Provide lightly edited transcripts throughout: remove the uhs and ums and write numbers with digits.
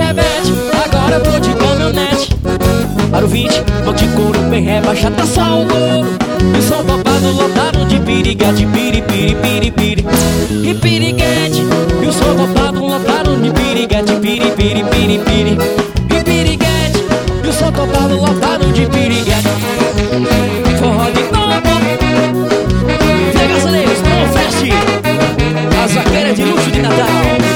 chevette, agora eu tô de caminhonete. Aro 20, banco de couro, bem rebaixado, tá só o couro. E o som topado, lotado de piriguete, piripiri, piripiri e piriguete. E o som topado, lotado de piriguete, piripiri, piripiri e piriguete. E o som topado, lotado de piriguete. Forró de novo. Vegas News, Tom Fest, as vaqueiras de luxo de Natal.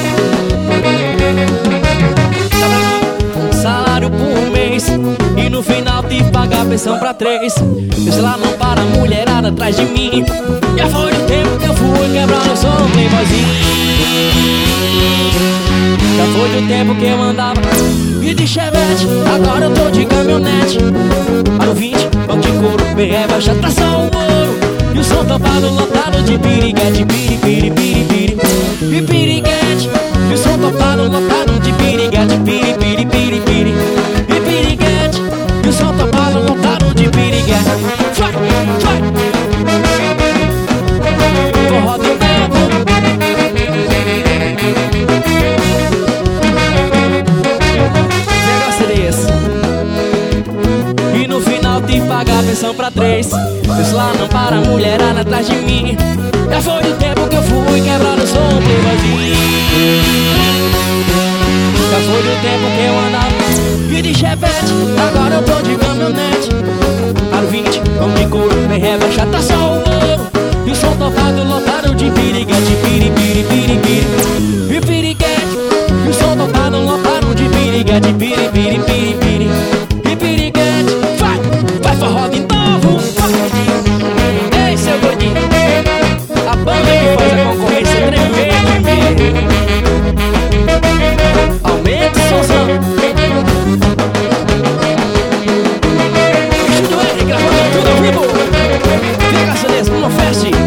Salário por mês e no final tive que pagar pensão pra 3. Esse lá não para a mulherada atrás de mim. Já foi o tempo que eu fui quebrar o som playboyzinho. Já foi o tempo que eu andava e de chevette, agora eu tô de caminhonete. Aro 20, banco de couro, bem rebaixado, tá só o ouro. E o som topado, lotado de piriguete, piripiri, piripiri e piriguete. E o som topado, lotado de piriguete, piripiri, piripiri e piriguete. E o som topado, lotado de piriguete. Vai, vai. Forró de novo. Negócio desse. E no final tive que pagar pensão pra 3. Esse lá não para a mulherada atrás de mim. Já foi o tempo que eu fui quebrar o som playboyzinho. Já foi o tempo que eu andava e de chevette, agora eu tô de caminhonete. Aro 20, banco de couro, bem rebaixado, tá só o ouro. E o som topado, lotado de piriguete, piripiri, piripiri e piriguete. E o som topado, lotado de piriguete, piripiri, piripiri e piriguete. Vai, vai forró de novo, vai. Ei, seu gordinho, a banda que faz a concorrência tremer. Aumenta o somzão. Estúdio R, gravando tudo ao vivo. Vegas News, Tom Fest.